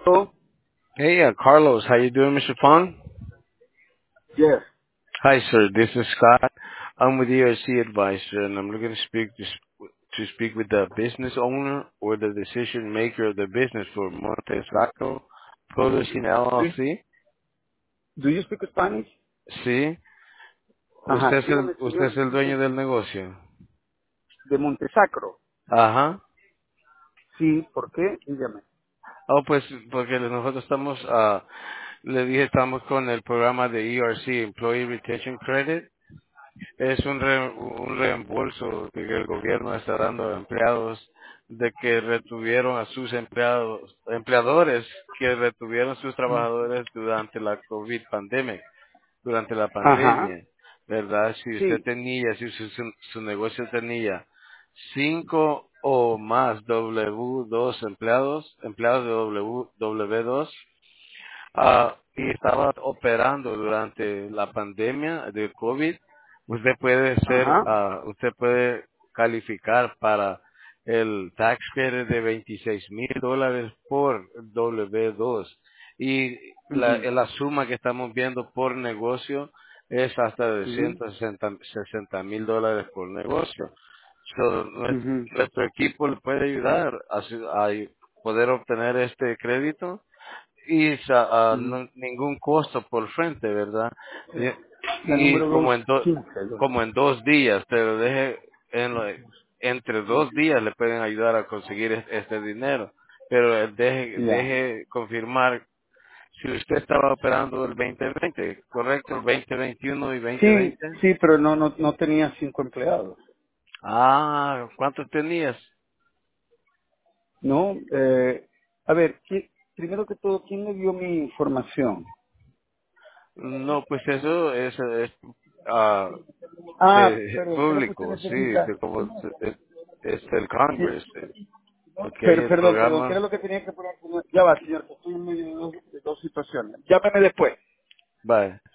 Oh, Hey, Carlos, how you doing, Mr. Fong? yes. Hi, sir. This is Scott. I'm with ERC Advisor, and I'm looking to speak with the business owner or the decision maker of the business for Montesacro Producing Do, LLC. do you speak Spanish? Sí. Ajá, dígame, Usted señor, es el dueño del negocio. de Montesacro. Ajá. Sí, ¿por qué? Dígame. Oh, pues porque nosotros le dije, estamos con el programa de ERC, Employee Retention Credit. Es un reembolso que el gobierno está dando a empleados de que retuvieron a sus empleadores que retuvieron sus trabajadores durante la COVID pandemia, durante la Ajá, pandemia, ¿verdad? Si usted sí. tenía, si su negocio tenía 5 o más W2 empleados de W2, y estaba operando durante la pandemia de COVID, Ajá. usted puede calificar para el tax credit de $26,000 por W2 y Ujú, la suma que estamos viendo por negocio es hasta de ujú, $160,000 por negocio. So, ujú, nuestro equipo le puede ayudar a poder obtener este crédito y ujú. ningún costo por frente, ¿verdad? La Y número 215. como en 2 días, pero entre 2 días le pueden ayudar a conseguir este dinero, pero Ya. deje confirmar si usted estaba operando el 2020, ¿correcto? El 2021 y Sí, 2020. sí, pero no tenía 5 empleados. Ah, ¿cuántos tenías? No, a ver, primero que todo, ¿quién le dio mi información? No, pues eso es ah, Ah, pero ¿qué es lo que usted público, sí, necesita? es el Congress, porque hay el Perdón, ¿qué era programa. lo que tenía que poner? Ya va, señor, que estoy en medio de dos situaciones. Llámeme después. Bye.